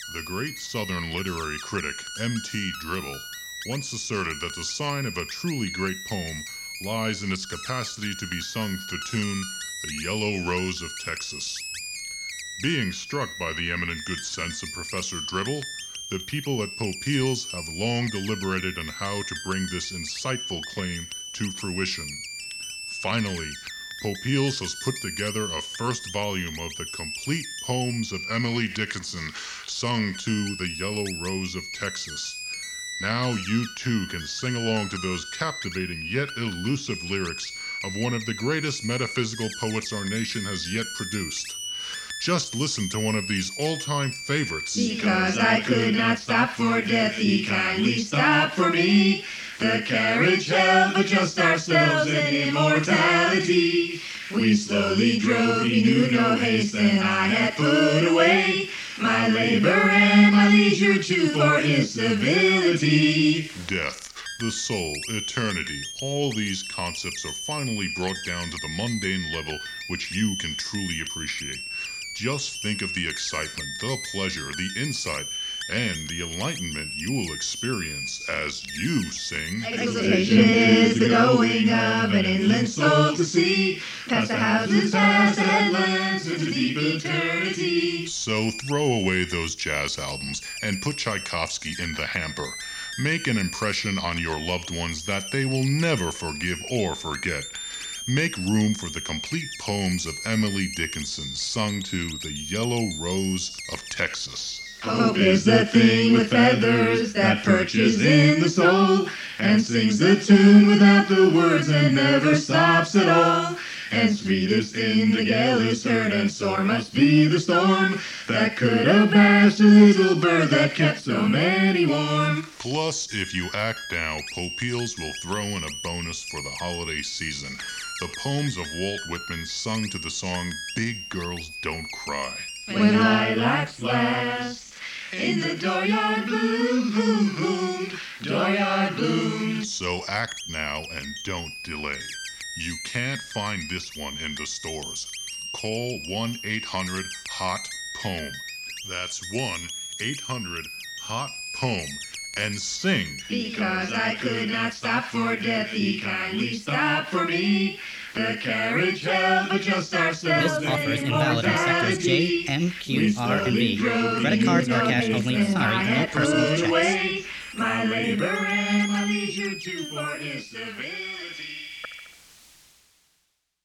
The great Southern literary critic M.T. Dribble once asserted that the sign of a truly great poem lies in its capacity to be sung to the tune The Yellow Rose of Texas. Being struck by the eminent good sense of Professor Dribble, the people at Popeils have long deliberated on how to bring this insightful claim to fruition. Finally, Popeils has put together a first volume of the complete poems of Emily Dickinson sung to The Yellow Rose of Texas. Now you too can sing along to those captivating yet elusive lyrics of one of the greatest metaphysical poets our nation has yet produced. Just listen to one of these all-time favorites. Because I could not stop for death, he kindly stopped for me. The carriage held but just ourselves and immortality. We slowly drove, he knew no haste, and I had put away my labor and my leisure too for his civility. Death, the soul, eternity, all these concepts are finally brought down to the mundane level which you can truly appreciate. Just think of the excitement, the pleasure, the insight, and the enlightenment you will experience as you sing. Exultation is the going of an inland soul to sea, past the houses, past the headlands, into deep eternity. So throw away those jazz albums and put Tchaikovsky in the hamper. Make an impression on your loved ones that they will never forgive or forget. Make room for the complete poems of Emily Dickinson sung to The Yellow Rose of Texas. Hope is the thing with feathers that perches in the soul and sings the tune without the words and never stops at all. And sweetest in the gale is heard, and sore must be the storm that could abash a little bird that kept so many warm. Plus, if you act now, Popeils will throw in a bonus for the holiday season. The poems of Walt Whitman sung to the song Big Girls Don't Cry. When lilacs blast in the dooryard, bloom, bloom, bloom, dooryard bloom. So act now and don't delay. You can't find this one in the stores. Call 1-800-HOT-POEM. That's 1-800-HOT-POEM and sing. Because I could not stop for death, he kindly stopped for me. The carriage held but just ourselves. This offer is invalid in sectors J, M, Q, R, and B. Credit cards are cash only. Sorry, no personal checks. My labor and my leisure too for his civility.